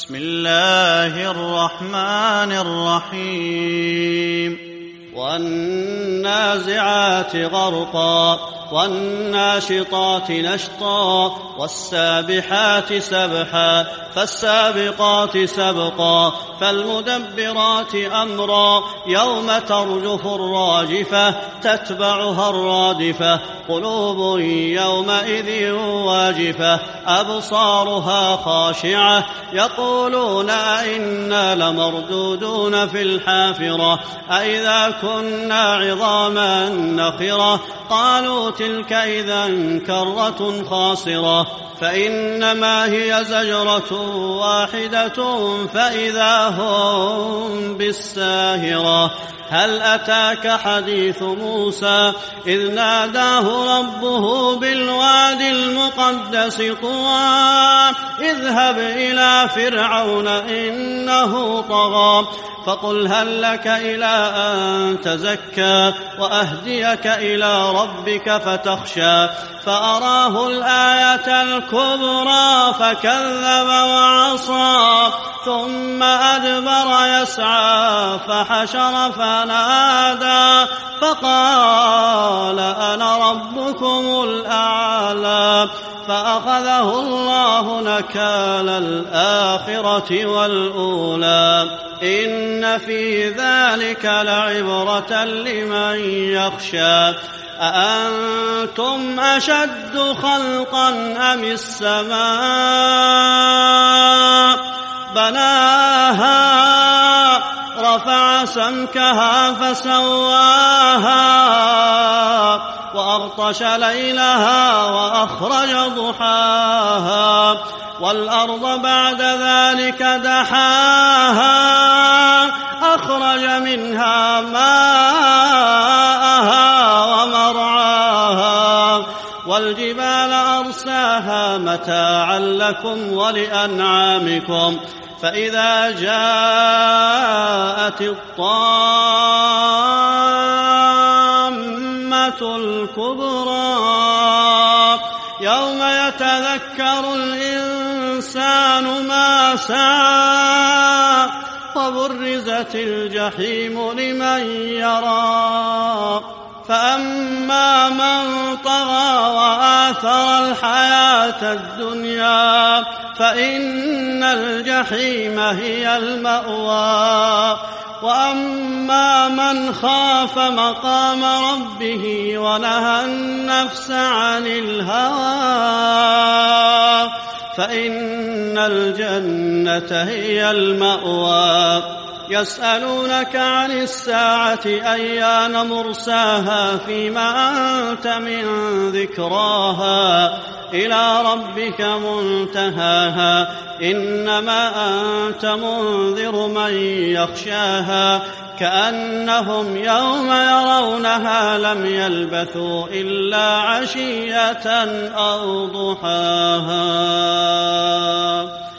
بسم الله الرحمن الرحيم والنازعات غرقا والناشطات نشطا والسابحات سبحا فالسابقات سبقا فالمدبرات أمرا يوم ترجف الراجفة تتبعها الرادفة قلوب يومئذ واجفة أبصارها خاشعة يقولون أئنا لمردودون في الحافرة أئذا كنا عظاما نخرة قالوا تلك إذا كرة خاسرة فإنما هي زجرة واحدة فإذا هم بالساهرة هل أتاك حديث موسى إذ ناداه ربه بالوادي المقدس طوى اذهب إلى فرعون إنه طغى فقل هل لك إلى أن تزكى وأهديك إلى ربك فتخشى فأراه الآية الكبرى فكذب وعصى ثم أدبر يسعى فحشر فنادى فقال أنا ربكم الأعلى فأخذه الله نكال الآخرة والأولى إن في ذلك لعبرة لمن يخشى أأنتم أشد خلقا أم السماء بناها رفع سمكها فسواها وأغطش ليلها وأخرج ضحاها والأرض بعد ذلك دحاها أخرج منها ماءها ومرعاها والجبال أرساها متاعا لكم ولأنعامكم فإذا جاءت الطامة الكبرى يوم يتذكر الإنسان ما سعى وبرزت الجحيم لمن يرى فأما من طغى وآثر الحياة الدنيا فإن الجحيم هي المأوى وأما من خاف مقام ربه ونهى النفس عن الهوى فإن الجنة هي المأوى يسألونك عن الساعة أيان مرساها فيما أنت من ذكراها إلى ربك منتهاها إنما أنت منذر من يخشاها كأنهم يوم يرونها لم يلبثوا إلا عشية أو ضحاها